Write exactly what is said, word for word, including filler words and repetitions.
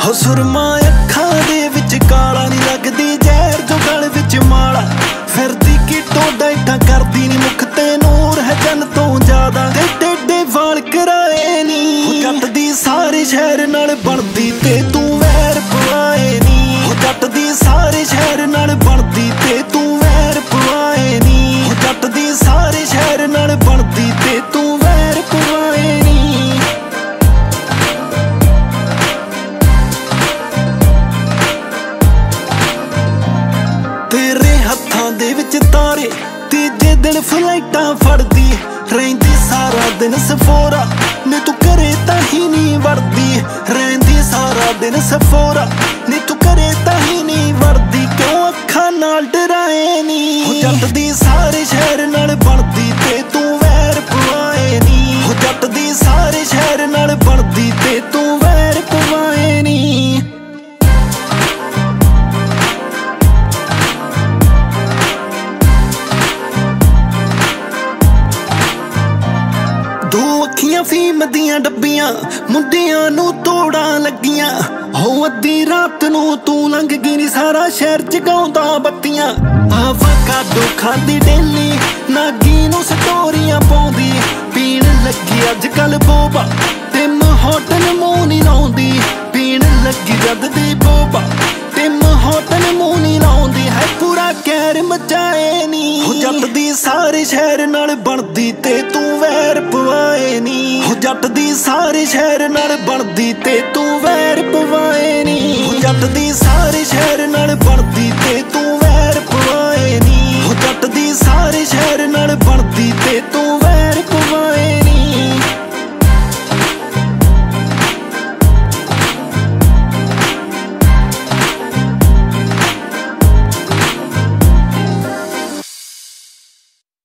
ਹੋ ਸੁਰਮਾ ਅੱਖਾਂ ਦੇ ਵਿੱਚ ਕਾਲਾ ਨੀ ਲੱਗਦੀ ਜ਼ਹਿਰ ਜੋ ਗਲ ਵਿੱਚ ਮਾਲਾ ਫਿਰਦੀ ਕੀ ਟੋਡਾ ਏਦਾਂ ਕਰਦੀ ਨੀ ਮੁਖ ਤੇ ਨੂਰ ਹੈ ਜਨ ਤੋਂ ਜ਼ਿਆਦਾ ਤੇ ਟੇਡੇ ਵਾਲ ਕਰਾਏ ਨੀ ਜੱਟ ਦੀ ਸਾਰੇ ਸ਼ਹਿਰ ਨਾਲ ਬਣਦੀ ਤੇ ਤੂੰ ਵੈਰ ਪਵਾਏ ਨੀ ਹੋ ਜੱਟ ਦੀ ਸਾਰੇ ਸ਼ਹਿਰ ਨਾਲ ਬਣਦੀ ਤੇ ਤੂੰ ਵੈਰ ਪਵਾਏ ਨੀ ਹੋ ਜੱਟ ਦੀ ਸਾਰੇ ਸ਼ਹਿਰ ਨਾਲ ਬਣਦੀ ਤੇ ਤੂੰ ਵੈਰ ਪਵਾਏ ਨੀ ਤੇਰੇ ਹੱਥਾਂ ਦੇ ਵਿੱਚ ਤਾਰੇ ਤੀਜੇ ਦਿਨ ਫਲਾਈਟਾਂ ਫੜਦੀ ਰਹਿੰਦੀ ਸਾਰਾ ਦਿਨ ਸਫੋਰਾ ਨੀ ਤੂੰ ਘਰੇ ਤਾਂ ਹੀ ਨਹੀਂ ਵੜਦੀ ਰਹਿੰਦੀ ਸਾਰਾ ਦਿਨ ਸਫੋਰਾ ਨੀ ਤੂੰ ਘਰੇ ਤਾਂ ਹੀ ਨਹੀਂ ਵੜਦੀ ਕਿਉਂ ਅੱਖਾਂ ਨਾਲ ਡਰਾਏ ਨੀ ਹੋ ਜੱਟ ਦੀ ਸਾਰੇ ਸ਼ਹਿਰ ਨਾਲ ਬਣਦੀ ਤੇ ਤੂੰ ਵੈਰ ਪਵਾਏ ਨੀ ਹੋ ਜੱਟ ਦੀ ਸਾਰੇ ਸ਼ਹਿਰ ਨਾਲ ਬਣਦੀ ਤੇ ਤੂੰ ਵੈਰ ਪਵਾਏ ਨੀ ਦੋ ਅੱਖੀਆਂ ਫੀਮ ਦੀਆਂ ਡੱਬੀਆਂ ਮੁੰਡਿਆਂ ਨੂੰ ਤੋੜਾਂ ਲੱਗੀਆਂ ਹੋ ਅੱਧੀ ਰਾਤ ਨੂੰ ਤੂੰ ਲੰਘ ਗਈ ਨੀ ਸਾਰਾ ਸ਼ਹਿਰ ਜਗਾਉਂਦਾ ਬੱਤੀਆਂ ਆਵਾਕਾਡੋ ਖਾਂਦੀ ਡੇਲੀ ਨਾਗੀ ਨੂੰ ਸਟੋਰੀਆਂ ਪਾਉਂਦੀ ਪੀਣ ਲੱਗੀ ਅੱਜ ਕੱਲ ਬੋਬਾ ਤਿੰਨ ਹੋਟਲ ਮੂੰਹ ਨੀ ਲਾਉਂਦੀ ਪੀਣ ਲੱਗੀ ਜਦ ਦੀ ਬੋਬਾ ਤਿੰਨ ਹੋਟਲ ਮੂੰਹ ਨੀ ਲਾਉਂਦੀ ਹੈ ਪੂਰਾ ਕਹਿਰ ਮਚਾਏ ਨੀ ਹੋ ਜੱਟ ਦੀ ਸਾਰੇ ਸ਼ਹਿਰ ਨਾਲ ਬਣਦੀ ਤੇ ਤੂੰ ਵੈਰ ਪਵਾਏ ਨੀ ਹੋ ਜੱਟ ਦੀ ਸਾਰੇ ਸ਼ਹਿਰ ਨਾਲ ਬਣਦੀ ਤੇ ਤੂੰ ਵੈਰ ਪਵਾਏ ਨੀ ਹੋ ਜੱਟ ਦੀ ਸਾਰੇ ਸ਼ਹਿਰ ਨਾਲ ਬਣਦੀ ਤੇ ਤੂੰ